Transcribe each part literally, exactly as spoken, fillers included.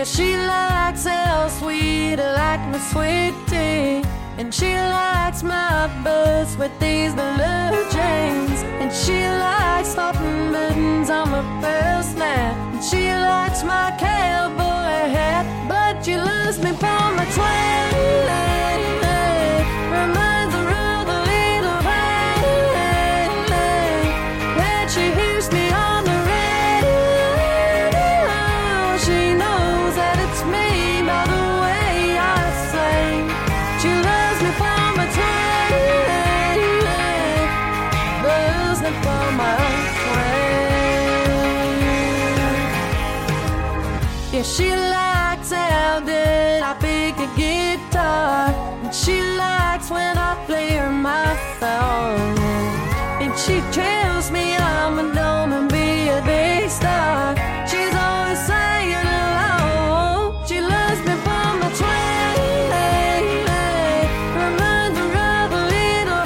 she likes how sweet I like my sweet tea. And she likes my boots with these blue jeans. And she likes cotton mittens on my first night. And she likes my cowboy hat, but she loves me for my twilight. Reminds her of the little light that she hears me on the radio. She knows that it's me by the way I sing. She loves me for my twilight, loves me for my twilight. Yeah, she likes how good I pick a guitar. And she likes when I play her my song. And she tells me I'm gonna be a big star. She's always singing along. She loves me for my twilight. Reminds her of a little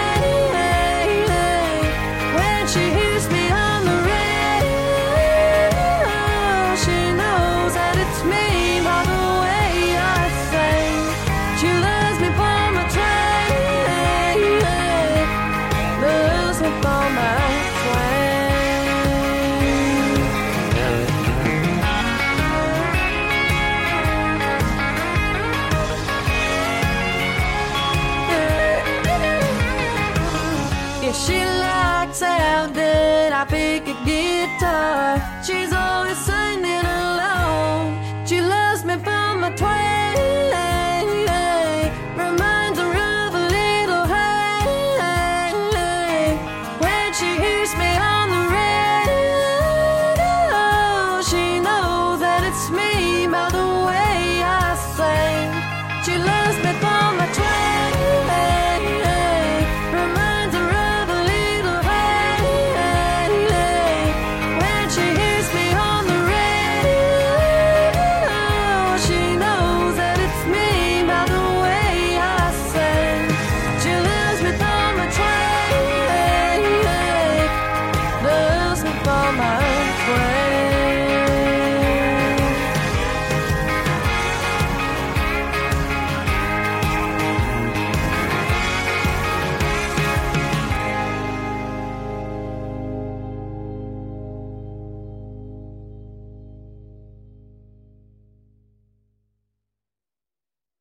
light when she hears me on the radio. She knows that it's me by the way I sing. She loves me for my twilight, loves me for my Yeah, she likes how good I pick a guitar. She's always singing